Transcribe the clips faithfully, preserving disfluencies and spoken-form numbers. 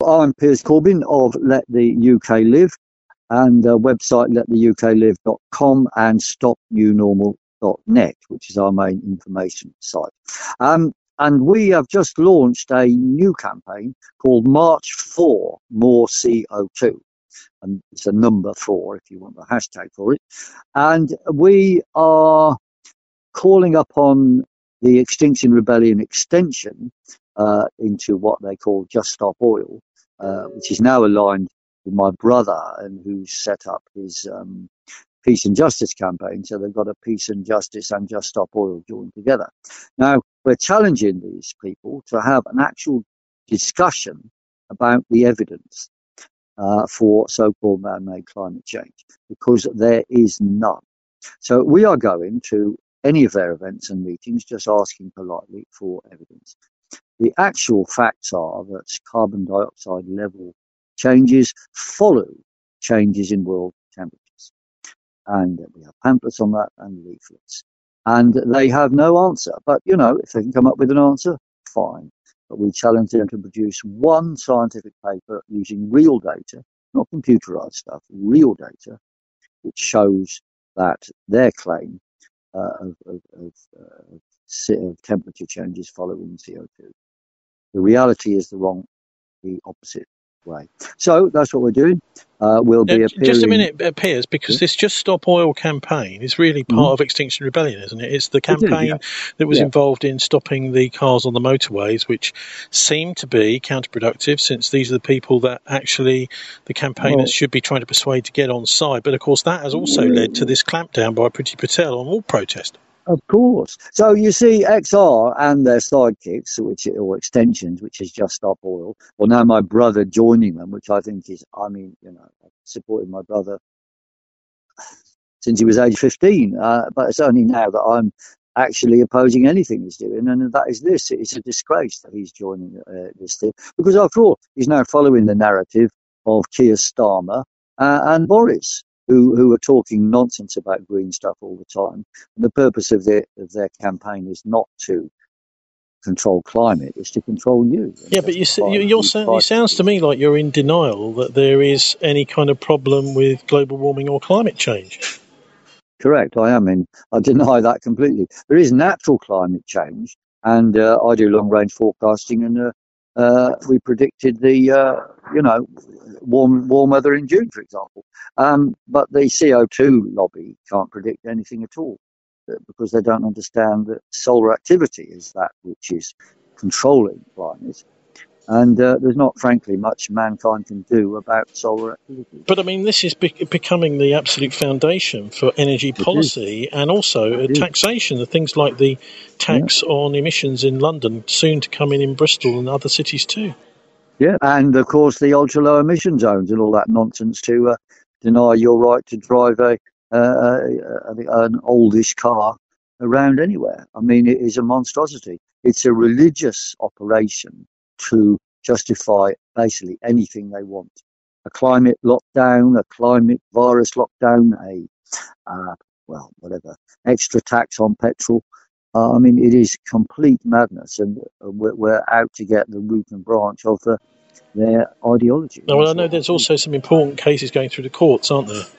I'm Piers Corbyn of Let the U K Live, and uh, website let the U K live dot com and stop new normal dot net, which is our main information site. Um, and we have just launched a new campaign called March for More C O two. And it's a number four if you want the hashtag for it. And we are calling upon the Extinction Rebellion extension uh, into what they call Just Stop Oil, uh, which is now aligned with my brother, and who's set up his um, Peace and Justice campaign. So they've got a Peace and Justice and Just Stop Oil joined together. Now, we're challenging these people to have an actual discussion about the evidence uh, for so-called man-made climate change, because there is none. So we are going to any of their events and meetings just asking politely for evidence. The actual facts are that carbon dioxide level changes follow changes in world temperatures. And we have pamphlets on that and leaflets. And they have no answer. But, you know, if they can come up with an answer, fine. But we challenge them to produce one scientific paper using real data, not computerized stuff, real data, which shows that their claim uh, of, of, of, uh, of temperature changes following C O two. The reality is the wrong, the opposite way. So that's what we're doing. Uh, we'll be now, appearing... Just a minute, uh, Piers, because yeah. this Just Stop Oil campaign is really part mm-hmm. of Extinction Rebellion, isn't it? It's the campaign it is, yeah. that was yeah. involved in stopping the cars on the motorways, which seem to be counterproductive, since these are the people that actually the campaigners well, should be trying to persuade to get on side. But, of course, that has also yeah. led to this clampdown by Priti Patel on all protest. Of course. So you see X R and their sidekicks, which or extensions, which is Just Stop Oil. Well, now my brother joining them, which I think is, I mean, you know, I've supported my brother since he was age fifteen. Uh, but it's only now that I'm actually opposing anything he's doing. And that is this. It's a disgrace that he's joining uh, this thing. Because after all, he's now following the narrative of Keir Starmer uh, and Boris, who who are talking nonsense about green stuff all the time. And the purpose of their of their campaign is not to control climate, it's to control you. Yeah, but you you you're it sounds to me like you're in denial that there is any kind of problem with global warming or climate change. Correct, I am in. I deny that completely. There is natural climate change, and uh, I do long range forecasting, and uh, uh, we predicted the uh, you know. Warm, warm weather in June, for example. Um, but the C O two lobby can't predict anything at all because they don't understand that solar activity is that which is controlling climate. And uh, there's not, frankly, much mankind can do about solar activity. But, I mean, this is be- becoming the absolute foundation for energy policy and also uh, taxation. The things like the tax yeah. on emissions in London, soon to come in in Bristol and other cities too. Yeah, and of course the ultra low emission zones and all that nonsense to uh, deny your right to drive a, uh, a an oldish car around anywhere. I mean, it is a monstrosity. It's a religious operation to justify basically anything they want. A climate lockdown, a climate virus lockdown, a uh, well, whatever, extra tax on petrol. Uh, I mean, it is complete madness, and we're, we're out to get the root and branch of the, their ideology. Now, well, I know there's also some important cases going through the courts, aren't there?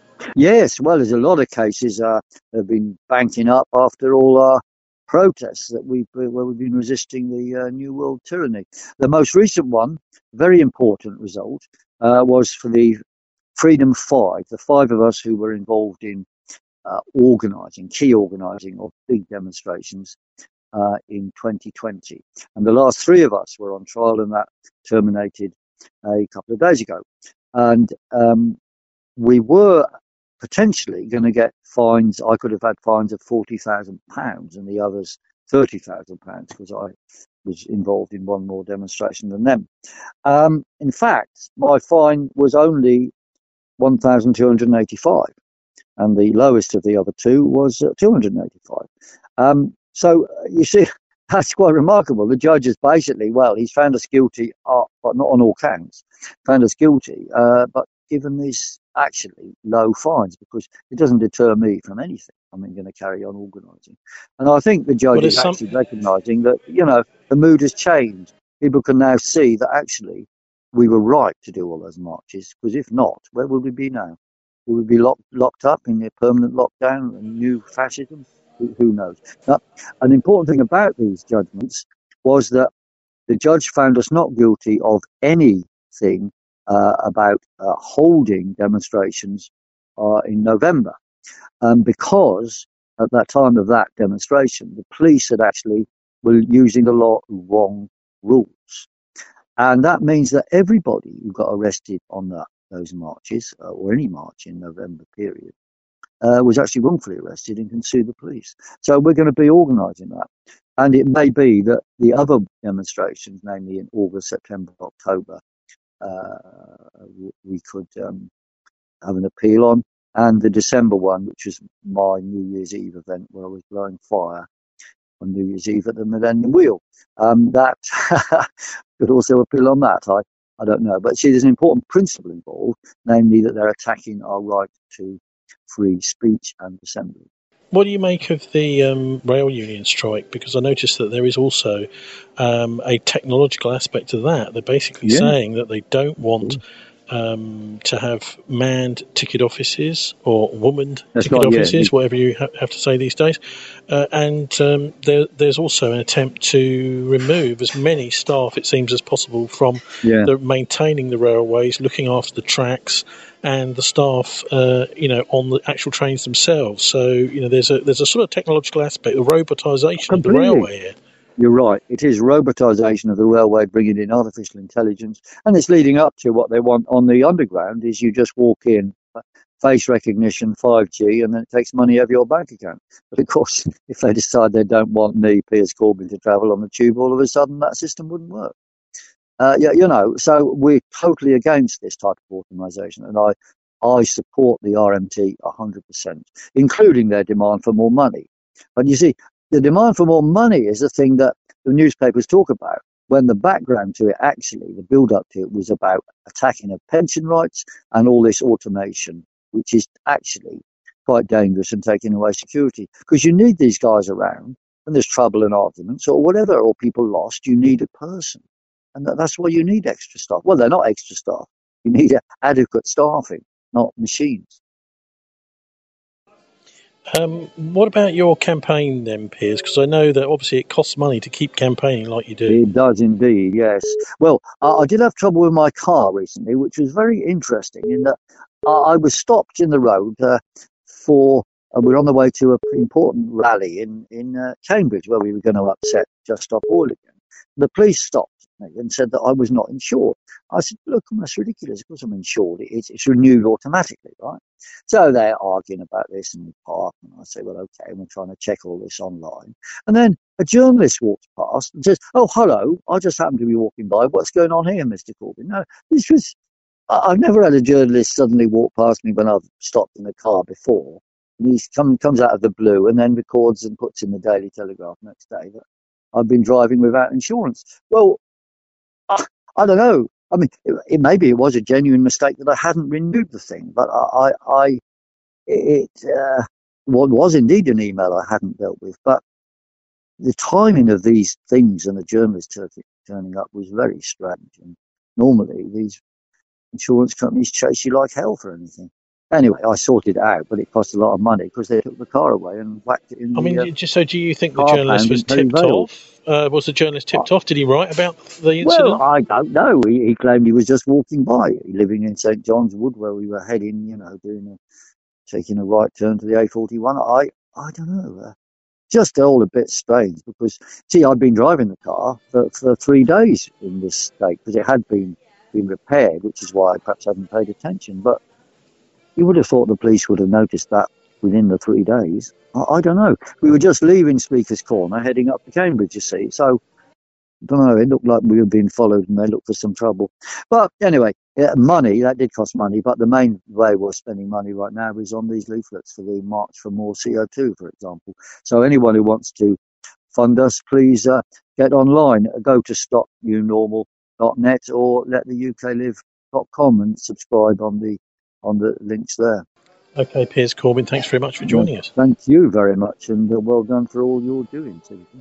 Yes, well, there's a lot of cases uh, that have been banking up after all our protests that we've, where we've been resisting the uh, New World tyranny. The most recent one, very important result, uh, was for the Freedom Five, the five of us who were involved in Uh, organising, key organising of big demonstrations uh, in twenty twenty. And the last three of us were on trial, and that terminated a couple of days ago. And um, we were potentially going to get fines. I could have had fines of forty thousand pounds and the others thirty thousand pounds because I was involved in one more demonstration than them. Um, in fact, my fine was only one thousand two hundred eighty-five. And the lowest of the other two was uh, two hundred eighty-five. Um, so, uh, you see, that's quite remarkable. The judge is basically, well, he's found us guilty, uh, but not on all counts, found us guilty, uh, but given these actually low fines, because it doesn't deter me from anything. I'm going to carry on organising. And I think the judge well, is actually some... recognising that, you know, the mood has changed. People can now see that actually we were right to do all those marches, because if not, where would we be now? Would we be locked locked up in a permanent lockdown and new fascism? Who, who knows? Now, an important thing about these judgments was that the judge found us not guilty of anything uh, about uh, holding demonstrations uh, in November, um, because at that time of that demonstration, the police had actually were using the law wrong rules. And that means that everybody who got arrested on that, those marches, uh, or any march in November period, uh, was actually wrongfully arrested and can sue the police. So we're going to be organising that. And it may be that the other demonstrations, namely in August, September, October, uh, we could um, have an appeal on. And the December one, which was my New Year's Eve event where I was blowing fire on New Year's Eve at the Millennium Wheel. Um, that could also appeal on that. I, I don't know. But see, there's an important principle involved, namely that they're attacking our right to free speech and assembly. What do you make of the um, rail union strike? Because I noticed that there is also um, a technological aspect to that. They're basically yeah. saying that they don't want um, to have manned ticket offices or womaned That's ticket right, offices, yeah. whatever you ha- have to say these days. Uh, and um, there, there's also an attempt to remove as many staff, it seems, as possible from yeah. the, maintaining the railways, looking after the tracks, and the staff, uh, you know, on the actual trains themselves. So, you know, there's a there's a sort of technological aspect, the robotisation Completely. of the railway here. You're right. It is robotisation of the railway, bringing in artificial intelligence, and it's leading up to what they want on the underground. Is you just walk in, face recognition, five G, and then it takes money out of your bank account. But of course, if they decide they don't want me, Piers Corbyn, to travel on the tube, all of a sudden that system wouldn't work. Uh, yeah, you know, so we're totally against this type of automisation, and I, I support the R M T one hundred percent, including their demand for more money. But you see, the demand for more money is the thing that the newspapers talk about, when the background to it, actually, the build-up to it was about attacking of pension rights and all this automation, which is actually quite dangerous and taking away security. Because you need these guys around when there's trouble and arguments or whatever, or people lost, you need a person. And that's why you need extra staff. Well, they're not extra staff. You need adequate staffing, not machines. Um, what about your campaign then, Piers? Because I know that obviously it costs money to keep campaigning like you do. It does indeed, yes. Well, I, I did have trouble with my car recently, which was very interesting in that I, I was stopped in the road uh, for, uh, we were on the way to an important rally in, in uh, Cambridge where we were going to upset Just Stop Oil again. The police stopped me and said that I was not insured. I said, look, that's ridiculous. Of course I'm insured. It's, it's renewed automatically, right? So they're arguing about this in the park, and I say, well, okay, we're trying to check all this online. And then a journalist walks past and says, oh, hello, I just happened to be walking by. What's going on here, Mister Corbyn? No, this was, I've never had a journalist suddenly walk past me when I've stopped in a car before. And he come, comes out of the blue and then records and puts in the Daily Telegraph next day that I've been driving without insurance. Well, I, I don't know. I mean, it, it, maybe it was a genuine mistake that I hadn't renewed the thing, but I, I, I it uh, what was indeed an email I hadn't dealt with. But the timing of these things and the journalists turning up was very strange. And normally these insurance companies chase you like hell for anything. Anyway, I sorted it out, but it cost a lot of money because they took the car away and whacked it in. I the, mean, uh, just so do you think the journalist was tipped off? Uh, was the journalist tipped oh. off? Did he write about the incident? Well, I don't know. He, he claimed he was just walking by, living in Saint John's Wood, where we were heading, you know, doing a, taking a right turn to the A forty-one. I, I don't know. Uh, just all a bit strange because, see, I'd been driving the car for, for three days in this state because it had been, been repaired, which is why I perhaps hadn't paid attention. But you would have thought the police would have noticed that within the three days. I, I don't know. We were just leaving Speaker's Corner, heading up to Cambridge, you see. So, I don't know, it looked like we were being followed and they looked for some trouble. But anyway, yeah, money, that did cost money. But the main way we're spending money right now is on these leaflets for the March for More C O two, for example. So anyone who wants to fund us, please uh, get online. Go to stop you normal dot net or let the U K live dot com and subscribe on the on the links there. Okay, Piers Corbyn, thanks very much for joining well, us. Thank you very much, and uh, well done for all you're doing, Timothy.